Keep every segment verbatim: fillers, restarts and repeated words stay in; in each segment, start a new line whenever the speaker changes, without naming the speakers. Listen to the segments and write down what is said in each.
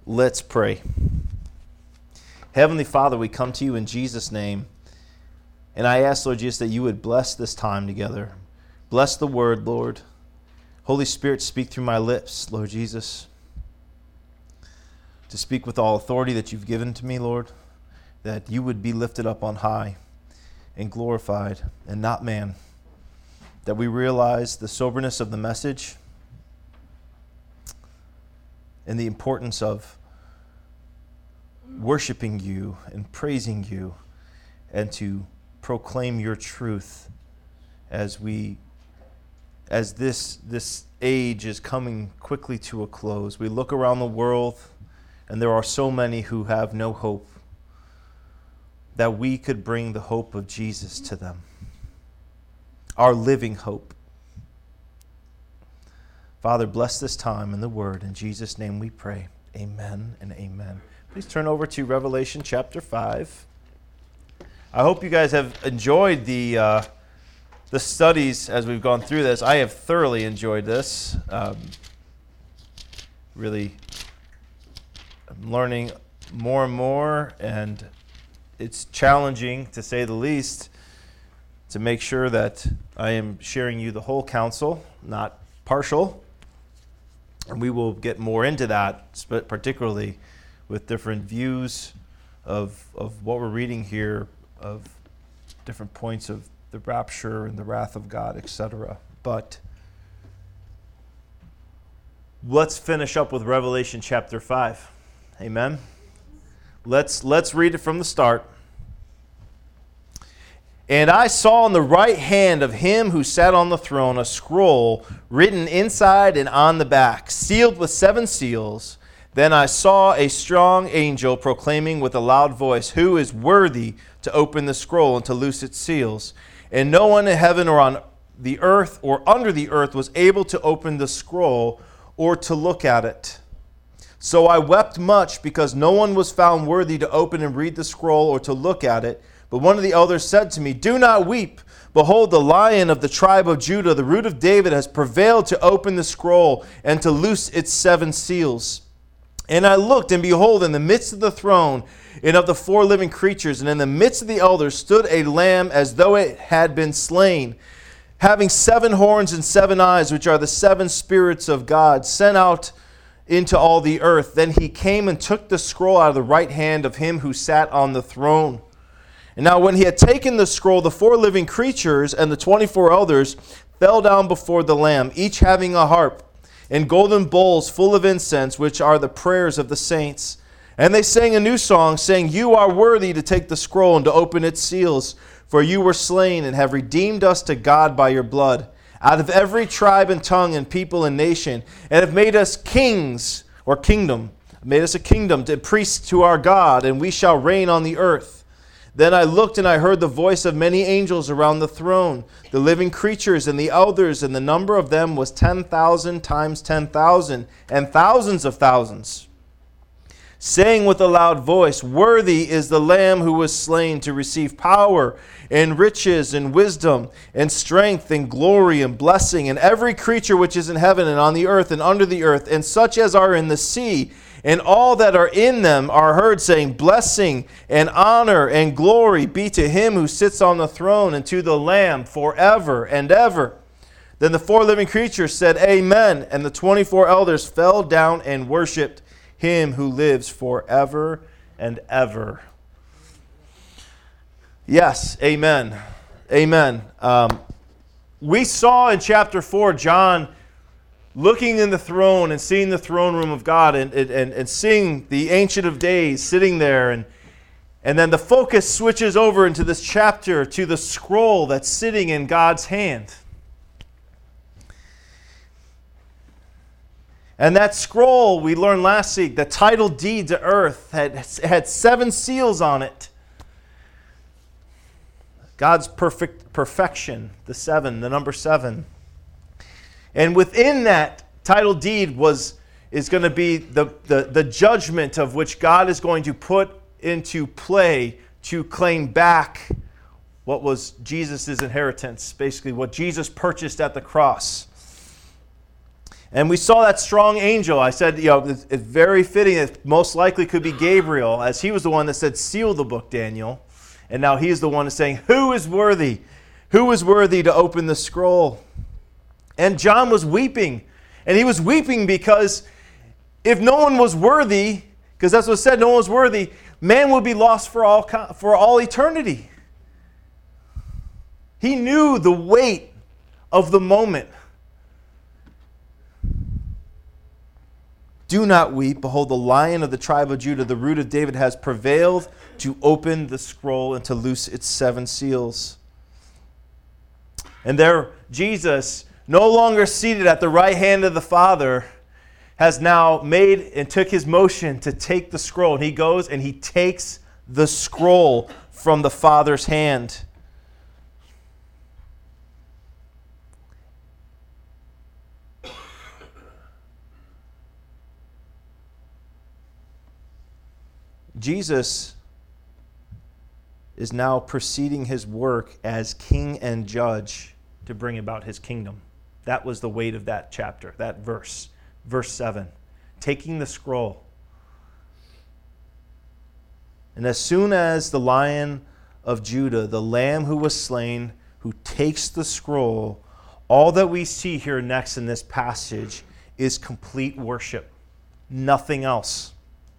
Let's pray. Heavenly Father, we come to you in Jesus' name. And I ask, Lord Jesus, that you would bless this time together. Bless the word, Lord. Holy Spirit, speak through my lips, Lord Jesus. To speak with all authority that you've given to me, Lord. That you would be lifted up on high and glorified, and not man. That we realize the soberness of the message and the importance of worshiping you and praising you, and to proclaim your truth as we as this this age is coming quickly to a close. We look around the world and there are so many who have no hope, that we could bring the hope of Jesus to them, our living hope. Father, bless this time in the word. In Jesus' name we pray. Amen and amen. Please turn over to Revelation chapter five. I hope you guys have enjoyed the uh, the studies as we've gone through this. I have thoroughly enjoyed this. Um, really, I'm learning more and more, and it's challenging, to say the least, to make sure that I am sharing you the whole counsel, not partial. And we will get more into that, particularly with different views of of what we're reading here, of different points of the rapture and the wrath of God, et cetera. But let's finish up with Revelation chapter five. Amen. Let's let's read it from the start. And I saw on the right hand of him who sat on the throne a scroll written inside and on the back, sealed with seven seals. Then I saw a strong angel proclaiming with a loud voice, "Who is worthy to open the scroll and to loose its seals?" And no one in heaven or on the earth or under the earth was able to open the scroll or to look at it. So I wept much because no one was found worthy to open and read the scroll or to look at it. But one of the elders said to me, "Do not weep. Behold, the Lion of the tribe of Judah, the Root of David, has prevailed to open the scroll and to loose its seven seals." And I looked, and behold, in the midst of the throne and of the four living creatures, and in the midst of the elders, stood a lamb as though it had been slain, having seven horns and seven eyes, which are the seven spirits of God, sent out into all the earth. Then he came and took the scroll out of the right hand of him who sat on the throne. And now when he had taken the scroll, the four living creatures and the twenty-four elders fell down before the Lamb, each having a harp and golden bowls full of incense, which are the prayers of the saints. And they sang a new song, saying, "You are worthy to take the scroll and to open its seals, for you were slain and have redeemed us to God by your blood, out of every tribe and tongue and people and nation, and have made us kings," or kingdom, made us a kingdom, to priests to our God, and we shall reign on the earth. Then I looked, and I heard the voice of many angels around the throne, the living creatures and the elders, and the number of them was ten thousand times ten thousand, and thousands of thousands, saying with a loud voice, "Worthy is the Lamb who was slain to receive power and riches and wisdom and strength and glory and blessing, and every creature which is in heaven and on the earth and under the earth, and such as are in the sea, and all that are in them, are heard saying, Blessing and honor and glory be to him who sits on the throne and to the Lamb forever and ever." Then the four living creatures said, "Amen." And the twenty-four elders fell down and worshipped him who lives forever and ever. Yes, amen. Amen. Um, we saw in chapter four, John looking in the throne and seeing the throne room of God, and, and, and seeing the Ancient of Days sitting there. And, and then the focus switches over into this chapter to the scroll that's sitting in God's hand. And that scroll, we learned last week, the title deed to earth, had, had seven seals on it. God's perfect perfection, the seven, the number seven. And within that title deed was is going to be the, the, the judgment of which God is going to put into play to claim back what was Jesus' inheritance, basically what Jesus purchased at the cross. And we saw that strong angel. I said, you know, it's, it's very fitting. It most likely could be Gabriel, as he was the one that said, seal the book, Daniel. And now he's the one that's saying, who is worthy? Who is worthy to open the scroll? And John was weeping. And he was weeping because if no one was worthy, because that's what it said, no one was worthy, man would be lost for all, for all eternity. He knew the weight of the moment. Do not weep. Behold, the Lion of the tribe of Judah, the Root of David, has prevailed to open the scroll and to loose its seven seals. And there, Jesus, no longer seated at the right hand of the Father, has now made and took his motion to take the scroll. And he goes and he takes the scroll from the Father's hand. Jesus is now proceeding his work as king and judge to bring about his kingdom. That was the weight of that chapter, that verse, verse seven. Taking the scroll. And as soon as the Lion of Judah, the Lamb who was slain, who takes the scroll, all that we see here next in this passage is complete worship. Nothing else.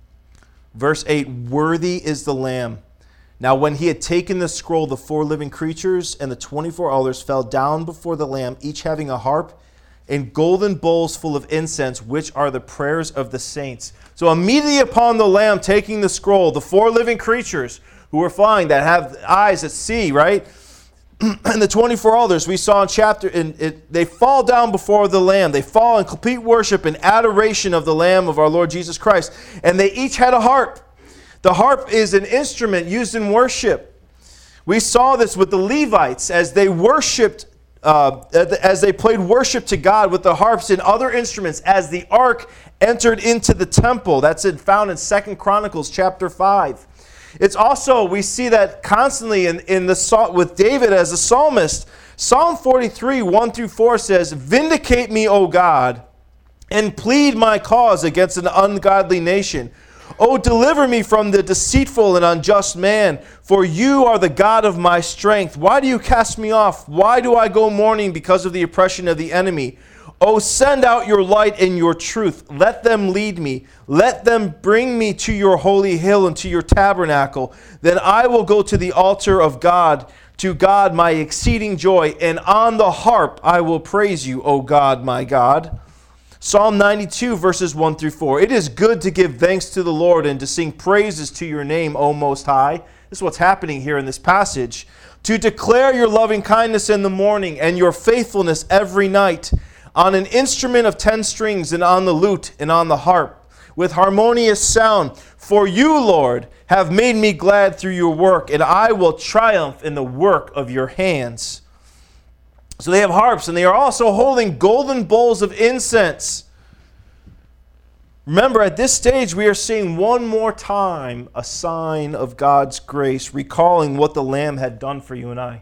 Verse eight, worthy is the Lamb. Now when he had taken the scroll, the four living creatures and the twenty-four elders fell down before the Lamb, each having a harp and golden bowls full of incense, which are the prayers of the saints. So immediately upon the Lamb taking the scroll, the four living creatures who were flying, that have eyes that see, right? And the twenty-four elders we saw in chapter, in it, they fall down before the Lamb. They fall in complete worship and adoration of the Lamb of our Lord Jesus Christ. And they each had a harp. The harp is an instrument used in worship. We saw this with the Levites as they worshipped, uh, as they played worship to God with the harps and other instruments as the ark entered into the temple. That's found in Second Chronicles chapter five. It's also, we see that constantly in, in the with David as a psalmist. Psalm forty-three, one through four says, vindicate me, O God, and plead my cause against an ungodly nation. O deliver me from the deceitful and unjust man, for you are the God of my strength. Why do you cast me off? Why do I go mourning because of the oppression of the enemy? O send out your light and your truth. Let them lead me. Let them bring me to your holy hill and to your tabernacle. Then I will go to the altar of God, to God my exceeding joy, and on the harp I will praise you, O God, my God. Psalm ninety-two, verses one through four. It is good to give thanks to the Lord and to sing praises to your name, O Most High. This is what's happening here in this passage. To declare your loving kindness in the morning and your faithfulness every night, on an instrument of ten strings and on the lute and on the harp, with harmonious sound. For you, Lord, have made me glad through your work, and I will triumph in the work of your hands. So they have harps, and they are also holding golden bowls of incense. Remember, at this stage, we are seeing one more time a sign of God's grace, recalling what the Lamb had done for you and I.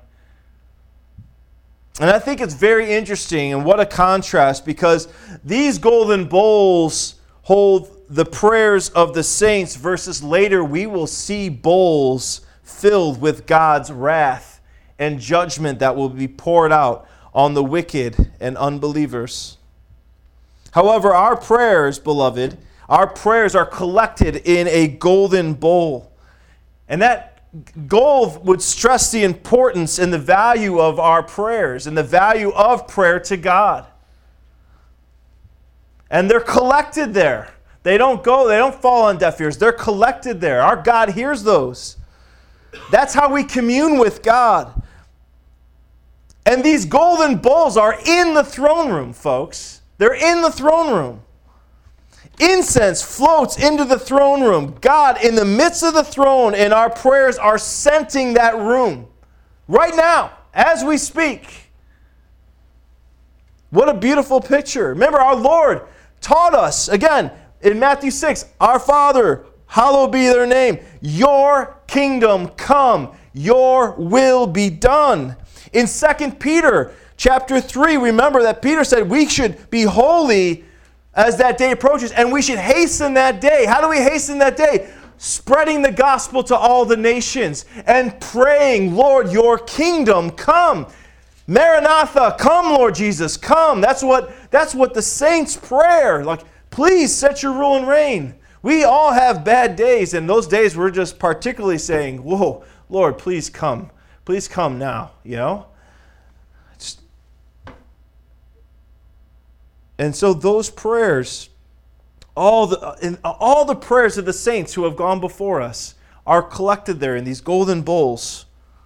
And I think it's very interesting, and what a contrast, because these golden bowls hold the prayers of the saints, versus later we will see bowls filled with God's wrath and judgment that will be poured out on the wicked and unbelievers. However, our prayers, beloved, our prayers are collected in a golden bowl. And that gold would stress the importance and the value of our prayers and the value of prayer to God. And they're collected there. They don't go, they don't fall on deaf ears. They're collected there. Our God hears those. That's how we commune with God. And these golden bowls are in the throne room, folks. They're in the throne room. Incense floats into the throne room. God in the midst of the throne, and our prayers are scenting that room right now as we speak. What a beautiful picture. Remember, our Lord taught us, again, in Matthew six, our Father, hallowed be their name. Your kingdom come. Your will be done. In Second Peter chapter three, remember that Peter said we should be holy as that day approaches, and we should hasten that day. How do we hasten that day? Spreading the gospel to all the nations and praying, Lord, your kingdom come. Maranatha, come, Lord Jesus, come. That's what, that's what the saints' prayer, like, please set your rule and reign. We all have bad days, and those days we're just particularly saying, whoa, Lord, please come. Please come now, you know? Just... And so those prayers, all the, and all the prayers of the saints who have gone before us are collected there in these golden bowls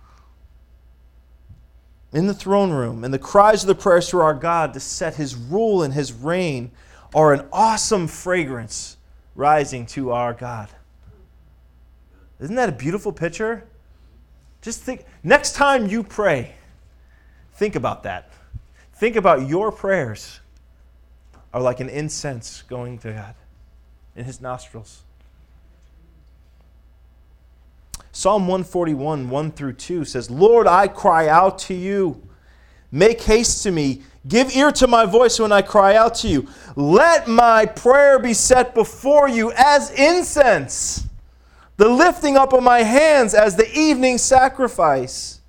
in the throne room. And the cries of the prayers to our God to set his rule and his reign are an awesome fragrance rising to our God. Isn't that a beautiful picture? Just think, next time you pray, think about that. Think about your prayers are like an incense going to God in his nostrils. Psalm one forty-one, one through two says, Lord, I cry out to you. Make haste to me. Give ear to my voice when I cry out to you. Let my prayer be set before you as incense, the lifting up of my hands as the evening sacrifice.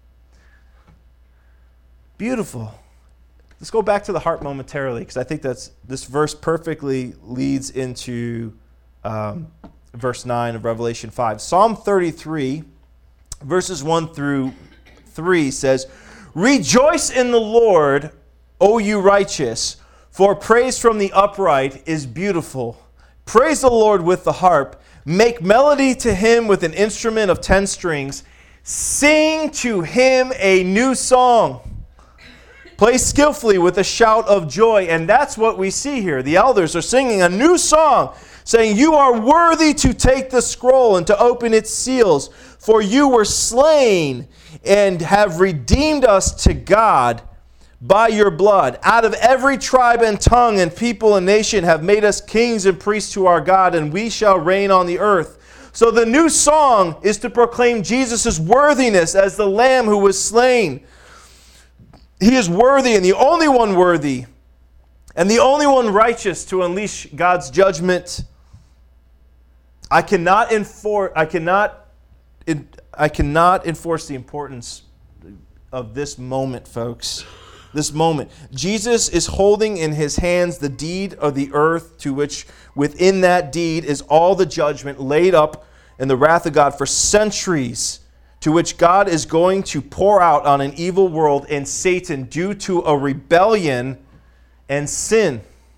Beautiful. Let's go back to the heart momentarily, because I think that's this verse perfectly leads into um, verse nine of Revelation five. Psalm thirty-three, verses one through three says, Rejoice in the Lord, O you righteous, for praise from the upright is beautiful. Praise the Lord with the harp. Make melody to him with an instrument of ten strings. Sing to him a new song. Play skillfully with a shout of joy. And that's what we see here. The elders are singing a new song, saying, You are worthy to take the scroll and to open its seals, for you were slain and have redeemed us to God by your blood. Out of every tribe and tongue and people and nation have made us kings and priests to our God, and we shall reign on the earth. So the new song is to proclaim Jesus' worthiness as the Lamb who was slain. He is worthy and the only one worthy and the only one righteous to unleash God's judgment. I cannot enforce I cannot I cannot enforce the importance of this moment, folks. This moment. Jesus is holding in his hands the deed of the earth, to which within that deed is all the judgment laid up in the wrath of God for centuries, to which God is going to pour out on an evil world and Satan due to a rebellion and sin.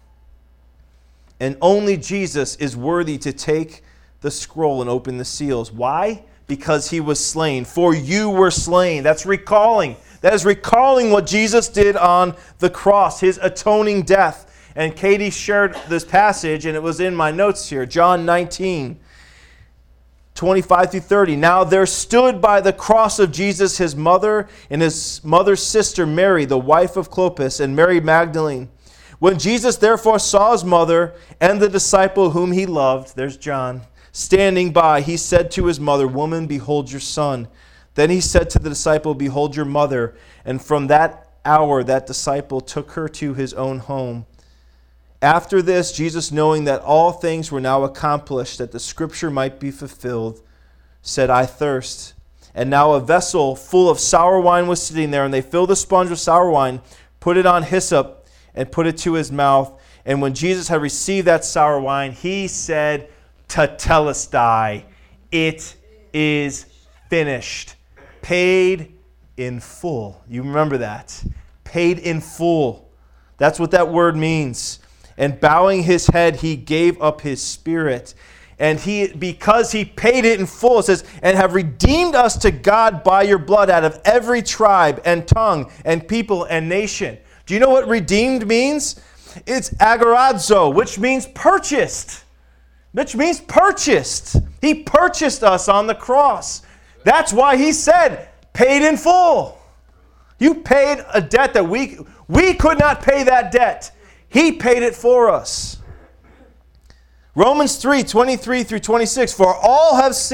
And only Jesus is worthy to take the scroll and open the seals. Why? Because he was slain. For you were slain. That's recalling. That is recalling what Jesus did on the cross, his atoning death. And Katie shared this passage, and it was in my notes here. John nineteen, twenty-five through thirty. Now there stood by the cross of Jesus his mother and his mother's sister Mary, the wife of Clopas, and Mary Magdalene. When Jesus therefore saw his mother and the disciple whom he loved, there's John, standing by, he said to his mother, Woman, behold your son. Then he said to the disciple, Behold your mother. And from that hour that disciple took her to his own home. After this, Jesus, knowing that all things were now accomplished, that the scripture might be fulfilled, said, I thirst. And now a vessel full of sour wine was sitting there, and they filled a sponge with sour wine, put it on hyssop, and put it to his mouth. And when Jesus had received that sour wine, he said, Tetelestai, it is finished. Paid in full. You remember that. Paid in full. That's what that word means. And bowing his head, he gave up his spirit. And he, because he paid it in full, it says, and have redeemed us to God by your blood out of every tribe and tongue and people and nation. Do you know what redeemed means? It's agorazo, which means purchased. Which means purchased. He purchased us on the cross. That's why he said, paid in full. You paid a debt that we, we could not pay that debt. He paid it for us. Romans three, twenty-three through twenty-six, for all have sinned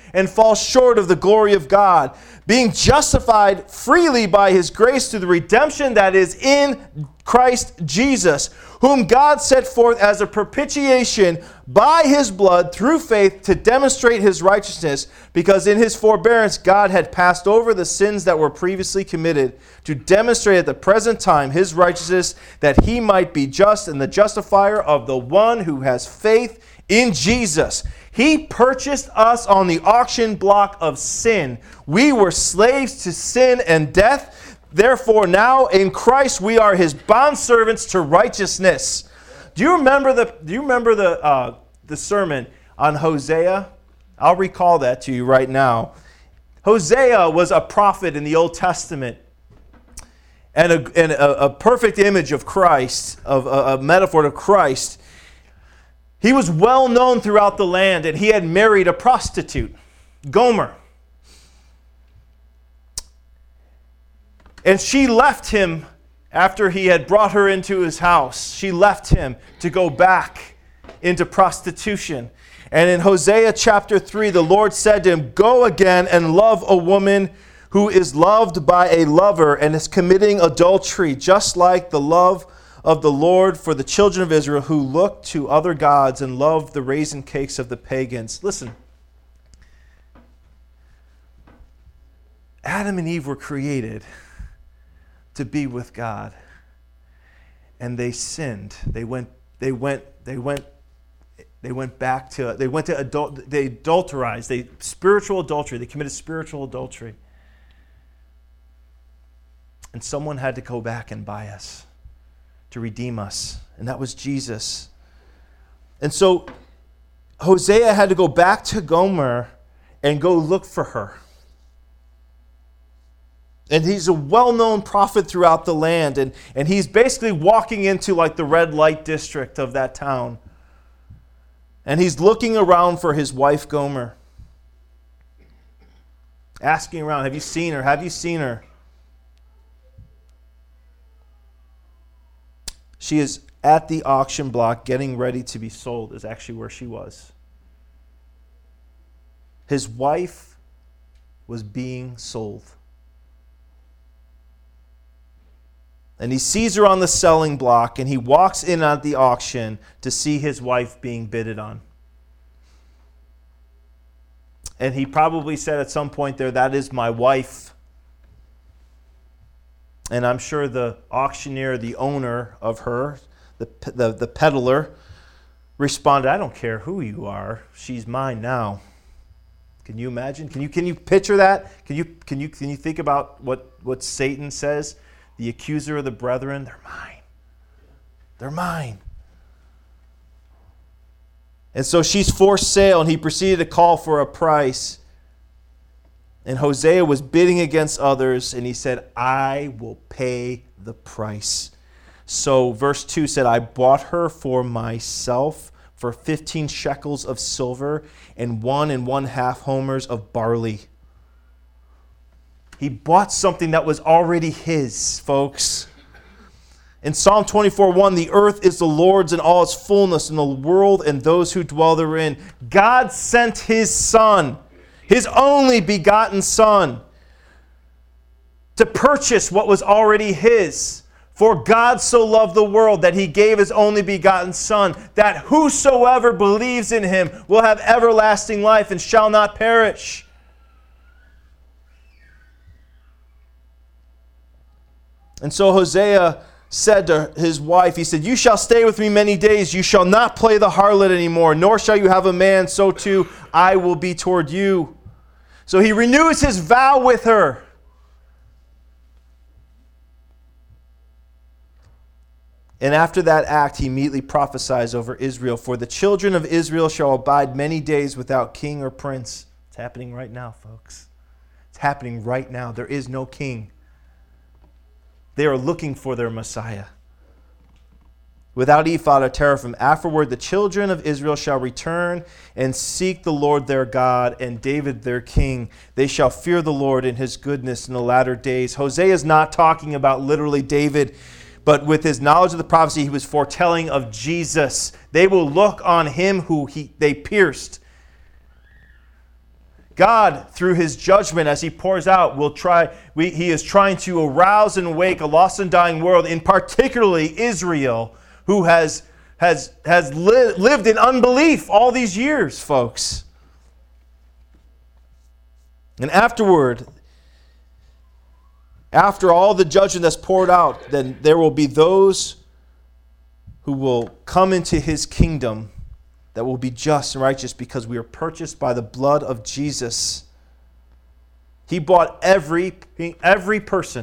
and fall short of the glory of God, being justified freely by his grace through the redemption that is in Christ Jesus, whom God set forth as a propitiation by his blood through faith to demonstrate his righteousness, because in his forbearance God had passed over the sins that were previously committed, to demonstrate at the present time his righteousness, that he might be just and the justifier of the one who has faith in Jesus. He purchased us on the auction block of sin. We were slaves to sin and death. Therefore, now in Christ we are his bondservants to righteousness. Do you remember the Do you remember the uh, the sermon on Hosea? I'll recall that to you right now. Hosea was a prophet in the Old Testament, and a, and a, a perfect image of Christ, of a, a metaphor of Christ. He was well known throughout the land, and he had married a prostitute, Gomer. And she left him after he had brought her into his house. She left him to go back into prostitution. And in Hosea chapter three, the Lord said to him, "Go again and love a woman who is loved by a lover and is committing adultery, just like the love of the Lord for the children of Israel who look to other gods and love the raisin cakes of the pagans." Listen. Adam and Eve were created to be with God, and they sinned. They went. They went. They went. They went back to. They went to adult. They adulterized. They spiritual adultery. They committed spiritual adultery, and someone had to go back and buy us, to redeem us, and that was Jesus. And so Hosea had to go back to Gomer and go look for her. And he's a well-known prophet throughout the land. And, and he's basically walking into like the red light district of that town. And he's looking around for his wife Gomer. Asking around, have you seen her? Have you seen her? She is at the auction block getting ready to be sold, is actually where she was. His wife was being sold. And he sees her on the selling block, and he walks in at the auction to see his wife being bidded on. And he probably said at some point there, "That is my wife." And I'm sure the auctioneer, the owner of her, the, the, the peddler, responded, "I don't care who you are. She's mine now." Can you imagine? Can you can you picture that? Can you can you can you think about what, what Satan says? The accuser of the brethren, they're mine. They're mine. And so she's for sale, and he proceeded to call for a price. And Hosea was bidding against others, and he said, "I will pay the price." So verse two said, "I bought her for myself for fifteen shekels of silver and one and one half homers of barley." He bought something that was already his, folks. In Psalm twenty-four one, "The earth is the Lord's and all its fullness, and the world and those who dwell therein." God sent his Son, his only begotten Son, to purchase what was already his. "For God so loved the world that he gave his only begotten Son, that whosoever believes in him will have everlasting life and shall not perish." And so Hosea said to his wife, he said, "You shall stay with me many days. You shall not play the harlot anymore, nor shall you have a man. So too I will be toward you." So he renews his vow with her. And after that act, he immediately prophesies over Israel, "For the children of Israel shall abide many days without king or prince." It's happening right now, folks. It's happening right now. There is no king. They are looking for their Messiah. "Without ephod or teraphim. Afterward, the children of Israel shall return and seek the Lord their God and David their king. They shall fear the Lord in his goodness in the latter days." Hosea is not talking about literally David, but with his knowledge of the prophecy, he was foretelling of Jesus. They will look on him who he, they pierced. God, through his judgment as he pours out, will try, we, he is trying to arouse and awake a lost and dying world, in particularly Israel, who has, has, has li- lived in unbelief all these years, folks. And afterward, after all the judgment that's poured out, then there will be those who will come into his kingdom that will be just and righteous because we are purchased by the blood of Jesus. He bought every, every person,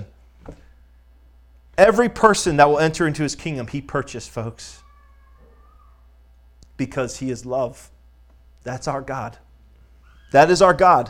every person that will enter into his kingdom, he purchased, folks, because he is love. That's our God. That is our God.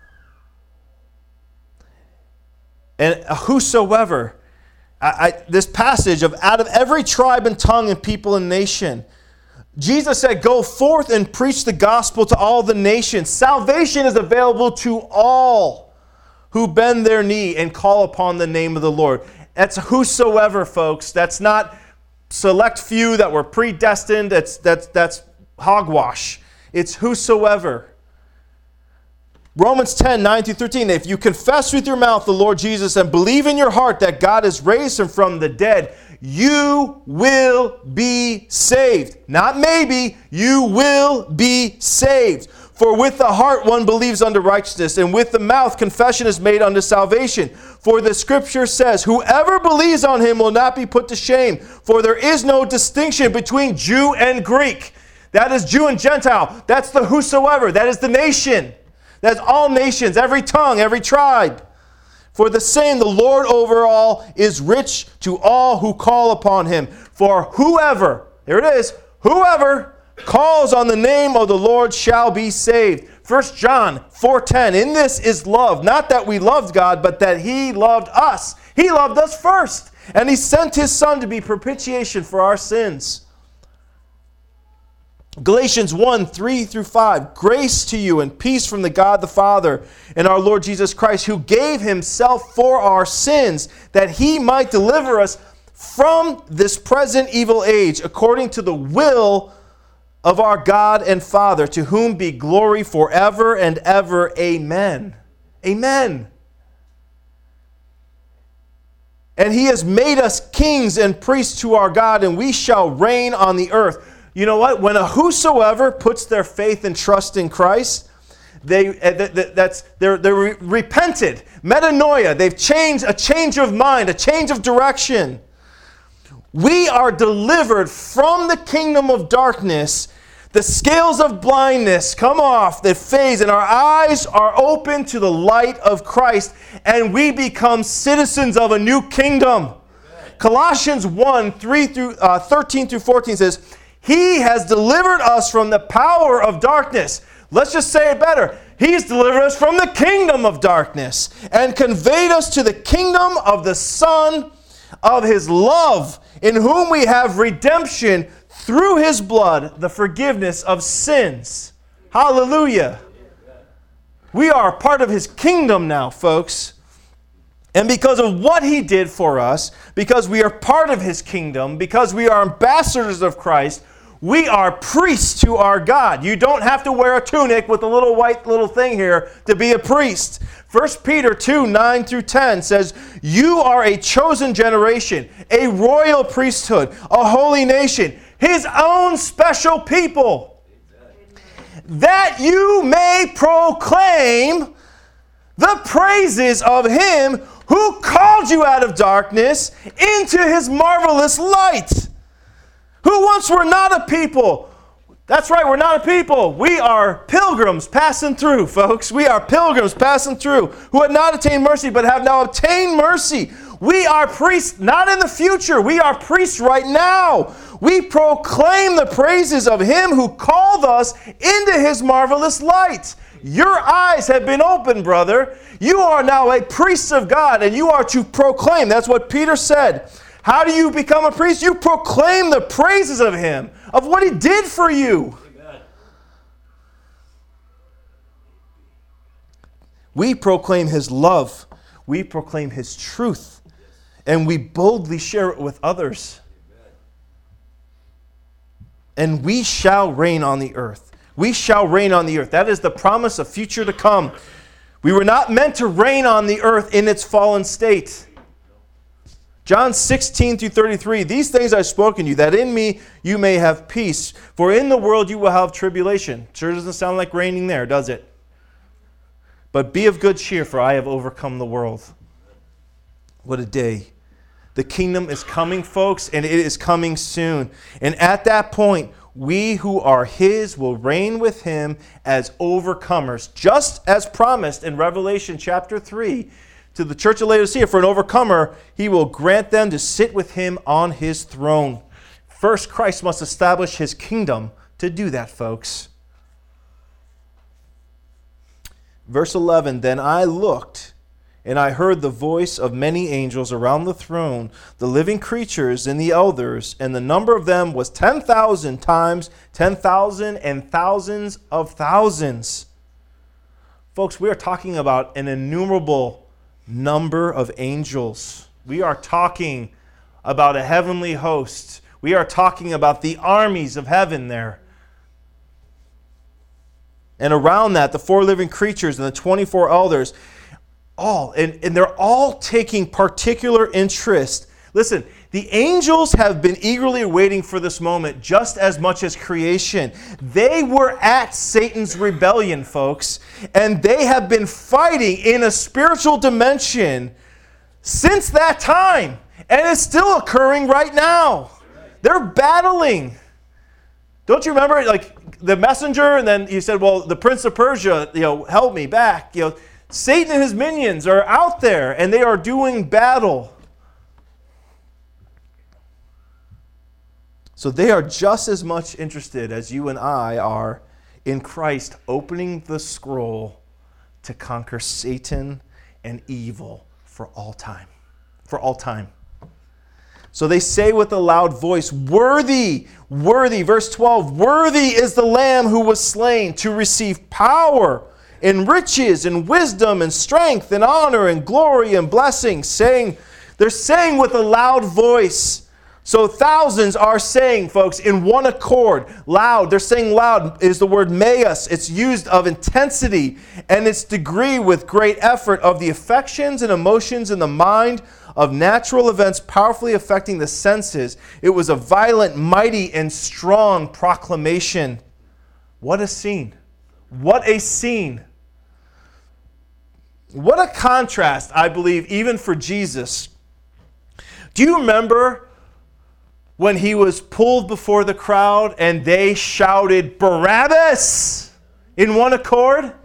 And whosoever, I, I, this passage of out of every tribe and tongue and people and nation, Jesus said, go forth and preach the gospel to all the nations. Salvation is available to all who bend their knee and call upon the name of the Lord. That's whosoever, folks. That's not select few that were predestined. That's, that's, that's hogwash. It's whosoever. Romans ten, nine through thirteen, if you confess with your mouth the Lord Jesus and believe in your heart that God has raised him from the dead, you will be saved. Not maybe, you will be saved. For with the heart one believes unto righteousness, and with the mouth confession is made unto salvation. For the scripture says, whoever believes on him will not be put to shame, for there is no distinction between Jew and Greek. That is Jew and Gentile. That's the whosoever. That is the nation. That's all nations, every tongue, every tribe. For the same, the Lord over all is rich to all who call upon him. For whoever, here it is, whoever calls on the name of the Lord shall be saved. First John four ten, in this is love, not that we loved God, but that he loved us. He loved us first, and he sent his Son to be propitiation for our sins. Galatians one, three through five, grace to you and peace from the God the Father and our Lord Jesus Christ, who gave himself for our sins, that he might deliver us from this present evil age, according to the will of our God and Father, to whom be glory forever and ever. Amen. Amen. And he has made us kings and priests to our God, and we shall reign on the earth. You know what? When a whosoever puts their faith and trust in Christ, they that's they're they're repented, metanoia. They've changed, a change of mind, a change of direction. We are delivered from the kingdom of darkness. The scales of blindness come off, that fades, and our eyes are open to the light of Christ, and we become citizens of a new kingdom. Colossians one, three through uh, thirteen through fourteen says, he has delivered us from the power of darkness. Let's just say it better. He's delivered us from the kingdom of darkness and conveyed us to the kingdom of the Son of his love, in whom we have redemption through his blood, the forgiveness of sins. Hallelujah. We are part of his kingdom now, folks. And because of what he did for us, because we are part of his kingdom, because we are ambassadors of Christ, we are priests to our God. You don't have to wear a tunic with a little white little thing here to be a priest. First Peter two, nine through ten says, you are a chosen generation, a royal priesthood, a holy nation, his own special people, that you may proclaim the praises of him who called you out of darkness into his marvelous light. Who once were not a people. That's right, we're not a people. We are pilgrims passing through, folks. We are pilgrims passing through, who had not attained mercy, but have now obtained mercy. We are priests, not in the future. We are priests right now. We proclaim the praises of him who called us into his marvelous light. Your eyes have been opened, brother. You are now a priest of God, and you are to proclaim. That's what Peter said. How do you become a priest? You proclaim the praises of him, of what he did for you. Amen. We proclaim his love. We proclaim his truth. And we boldly share it with others. Amen. And we shall reign on the earth. We shall reign on the earth. That is the promise of future to come. We were not meant to reign on the earth in its fallen state. John sixteen through thirty-three, these things I've spoken to you, that in me you may have peace. For in the world you will have tribulation. Sure doesn't sound like reigning there, does it? But be of good cheer, for I have overcome the world. What a day. The kingdom is coming, folks, and it is coming soon. And at that point, we who are his will reign with him as overcomers, just as promised in Revelation chapter three to the church of Laodicea. For an overcomer, he will grant them to sit with him on his throne. First, Christ must establish his kingdom to do that, folks. Verse eleven, then I looked, and I heard the voice of many angels around the throne, the living creatures and the elders, and the number of them was ten thousand times ten thousand and thousands of thousands. Folks, we are talking about an innumerable number of angels. We are talking about a heavenly host. We are talking about the armies of heaven there. And around that, the four living creatures and the twenty-four elders, all, and, and they're all taking particular interest. Listen, the angels have been eagerly waiting for this moment just as much as creation. They were at Satan's rebellion, folks, and they have been fighting in a spiritual dimension since that time. And it's still occurring right now. They're battling. Don't you remember, like, the messenger, and then he said, well, the prince of Persia, you know, held me back. You know, Satan and his minions are out there, and they are doing battle. So they are just as much interested as you and I are in Christ opening the scroll to conquer Satan and evil for all time. For all time. So they say with a loud voice, worthy, worthy, verse twelve, worthy is the Lamb who was slain to receive power and riches and wisdom and strength and honor and glory and blessing, saying, they're saying with a loud voice. So thousands are saying, folks, in one accord, loud. They're saying loud is the word meus. It's used of intensity and its degree with great effort of the affections and emotions in the mind of natural events powerfully affecting the senses. It was a violent, mighty, and strong proclamation. What a scene. What a scene. What a contrast, I believe, even for Jesus. Do you remember when he was pulled before the crowd and they shouted, Barabbas, in one accord?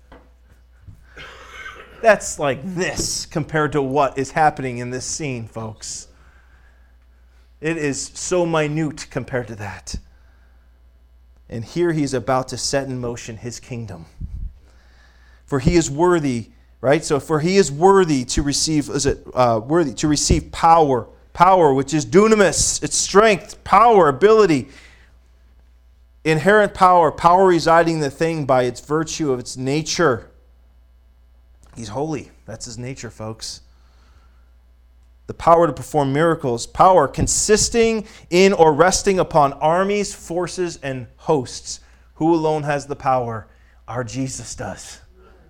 That's like this compared to what is happening in this scene, folks. It is so minute compared to that. And here he's about to set in motion his kingdom. For he is worthy, right? So for he is worthy to receive, is it uh, worthy to receive power, power which is dunamis, its strength, power, ability, inherent power, power residing in the thing by its virtue of its nature. He's holy. That's his nature, folks. The power to perform miracles. Power consisting in or resting upon armies, forces, and hosts. Who alone has the power? Our Jesus does.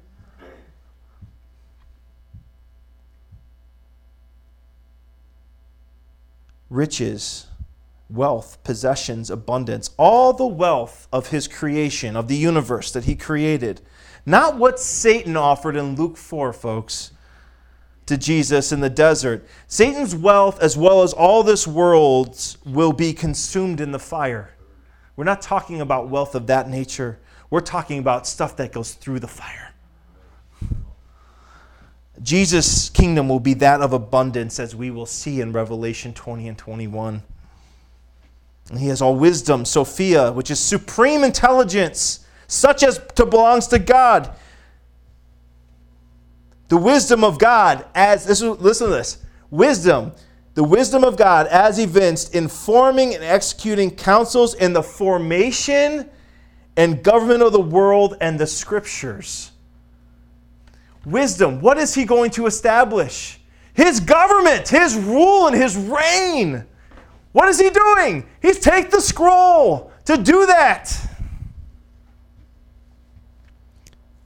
Riches, wealth, possessions, abundance. All the wealth of his creation, of the universe that he created. Not what Satan offered in Luke four, folks, to Jesus in the desert. Satan's wealth, as well as all this world's, will be consumed in the fire. We're not talking about wealth of that nature. We're talking about stuff that goes through the fire. Jesus' kingdom will be that of abundance, as we will see in Revelation twenty and twenty-one. And he has all wisdom, Sophia, which is supreme intelligence, such as to belongs to God. The wisdom of God, as this, listen to this, wisdom, the wisdom of God as evinced in forming and executing counsels in the formation and government of the world and the scriptures. Wisdom, what is he going to establish? His government, his rule, and his reign. What is he doing? He's taken the scroll to do that.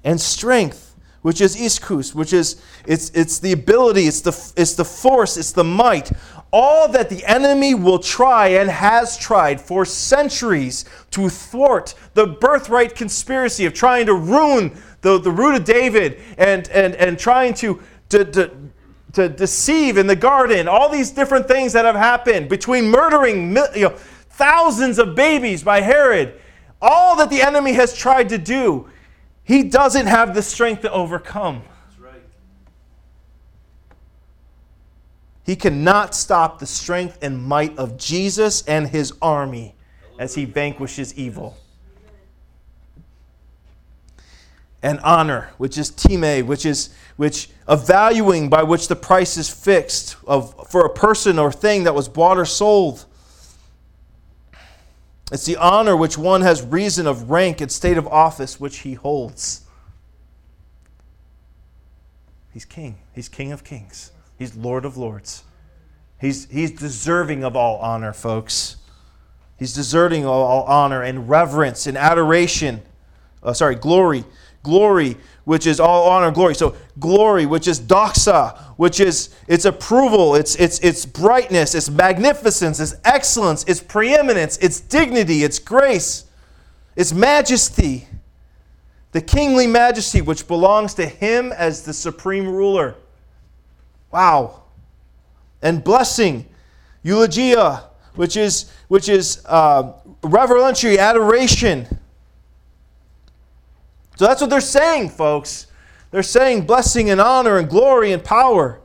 and strength, which is ischus, which is it's it's the ability, it's the it's the force, it's the might. All that the enemy will try and has tried for centuries to thwart the birthright conspiracy of trying to ruin the, the root of David and, and, and trying to, to, to, to deceive in the garden. All these different things that have happened between murdering you know, thousands of babies by Herod. All that the enemy has tried to do, he doesn't have the strength to overcome. He cannot stop the strength and might of Jesus and his army as he vanquishes evil. And honor, which is time, which is which a valuing by which the price is fixed of for a person or thing that was bought or sold. It's the honor which one has reason of rank and state of office which he holds. He's king. He's King of Kings. He's Lord of Lords. He's, he's deserving of all honor, folks. He's deserving of all honor and reverence and adoration. Uh, sorry, glory. Glory, which is all honor and glory. So glory, which is doxa, which is its approval, its, its, its brightness, its magnificence, its excellence, its preeminence, its dignity, its grace, its majesty. The kingly majesty which belongs to him as the supreme ruler. Wow. And blessing, eulogia, which is which is uh, reverential adoration. So that's what they're saying, folks. They're saying blessing and honor and glory and power.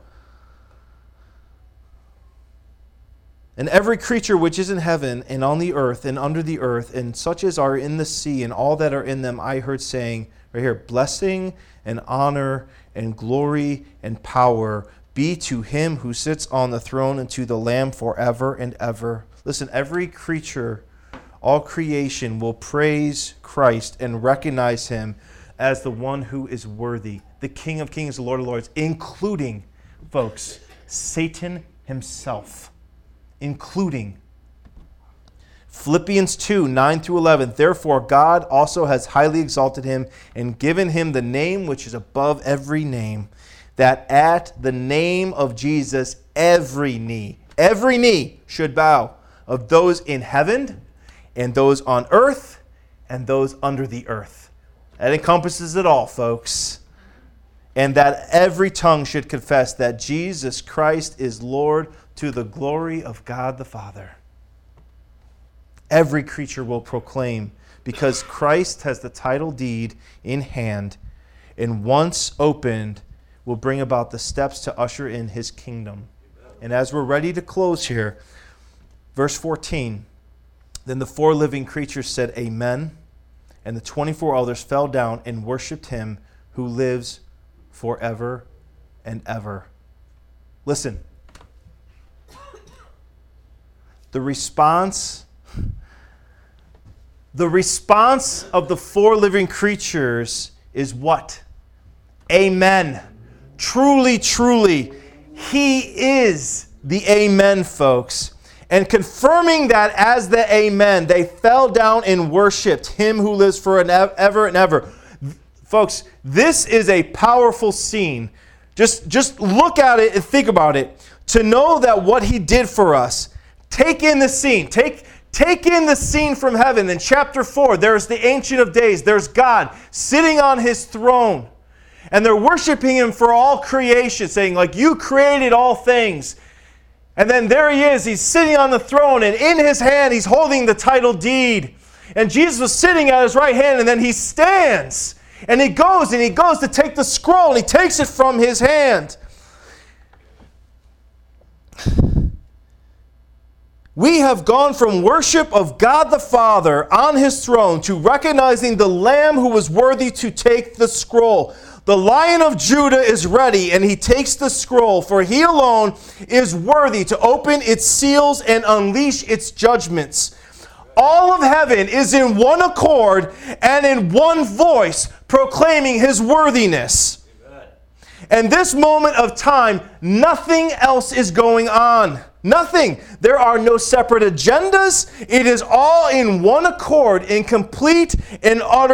And every creature which is in heaven and on the earth and under the earth and such as are in the sea and all that are in them, I heard saying, right here, blessing and honor and glory and power be to him who sits on the throne and to the Lamb forever and ever. Listen, every creature, all creation will praise Christ and recognize him as the one who is worthy, the King of Kings, the Lord of Lords, including, folks, Satan himself, including. Philippians two, nine through eleven, therefore God also has highly exalted him and given him the name which is above every name, that at the name of Jesus, every knee, every knee should bow, of those in heaven and those on earth and those under the earth. That encompasses it all, folks. And that every tongue should confess that Jesus Christ is Lord to the glory of God the Father. Every creature will proclaim, because Christ has the title deed in hand, and once opened, will bring about the steps to usher in his kingdom. And as we're ready to close here, verse fourteen, then the four living creatures said, Amen, and the twenty-four elders fell down and worshipped him who lives forever and ever. Listen, the response, the response of the four living creatures is what? Amen. Truly, truly, he is the Amen, folks. And confirming that as the Amen, they fell down and worshipped him who lives forever and ever. Folks, this is a powerful scene. Just, just look at it and think about it. To know that what he did for us, take in the scene. Take, take in the scene from heaven. In chapter four, there's the Ancient of Days. There's God sitting on his throne. And they're worshiping him for all creation, saying, like, you created all things. And then there he is. He's sitting on the throne, and in his hand, he's holding the title deed. And Jesus was sitting at his right hand, and then he stands. And he goes, and he goes to take the scroll, and he takes it from his hand. We have gone from worship of God the Father on his throne to recognizing the Lamb who was worthy to take the scroll. The Lion of Judah is ready, and he takes the scroll, for he alone is worthy to open its seals and unleash its judgments. All of heaven is in one accord and in one voice proclaiming his worthiness. Amen. And this moment of time, nothing else is going on. Nothing. There are no separate agendas. It is all in one accord, in complete and utter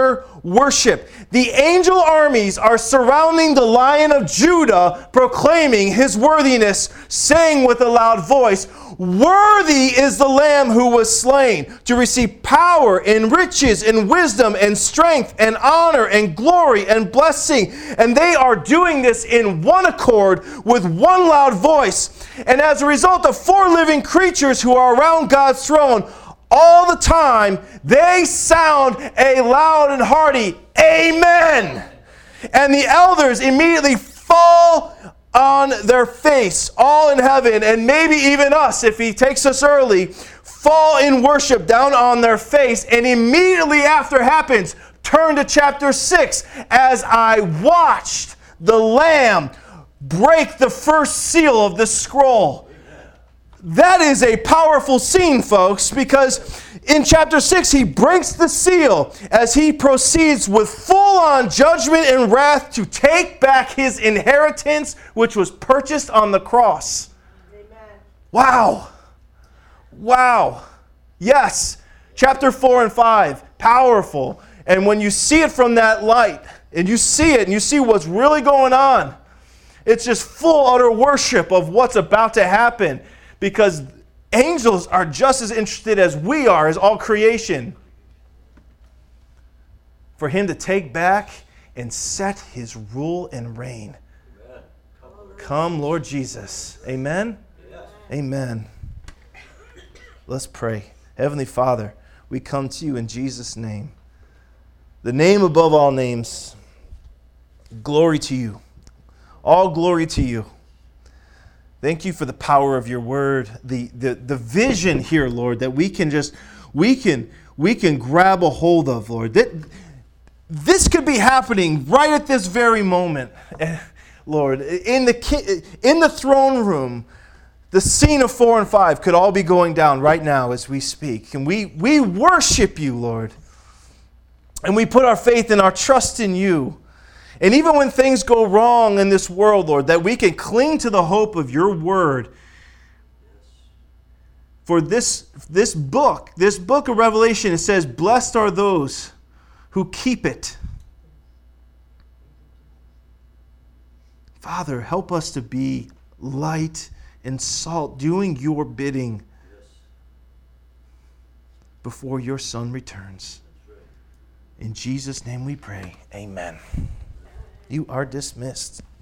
worship. The angel armies are surrounding the Lion of Judah, proclaiming his worthiness, saying with a loud voice, "Worthy is the Lamb who was slain to receive power and riches and wisdom and strength and honor and glory and blessing." And they are doing this in one accord with one loud voice. And as a result, the four living creatures who are around God's throne, all the time, they sound a loud and hearty amen. And the elders immediately fall on their face, all in heaven, and maybe even us, if he takes us early, fall in worship down on their face. And immediately after happens, turn to chapter six, as I watched the Lamb break the first seal of the scroll. That is a powerful scene, folks, because in chapter six, he breaks the seal as he proceeds with full-on judgment and wrath to take back his inheritance, which was purchased on the cross. Amen. Wow. Wow. Yes. Chapter four and five, powerful. And when you see it from that light, and you see it, and you see what's really going on, it's just full, utter worship of what's about to happen. Because angels are just as interested as we are, as all creation, for him to take back and set his rule and reign. Amen. Come, Lord Jesus. Amen? Yes. Amen. Let's pray. Heavenly Father, we come to you in Jesus' name, the name above all names. Glory to you. All glory to you. Thank you for the power of your word, the, the, the vision here, Lord, that we can just, we can, we can grab a hold of, Lord. That, this could be happening right at this very moment, Lord. In the, in the throne room, the scene of four and five could all be going down right now as we speak. And we, we worship you, Lord. And we put our faith and our trust in you. And even when things go wrong in this world, Lord, that we can cling to the hope of your word. For this, this book, this book of Revelation, it says, "Blessed are those who keep it." Father, help us to be light and salt, doing your bidding before your Son returns. In Jesus' name we pray. Amen. You are dismissed.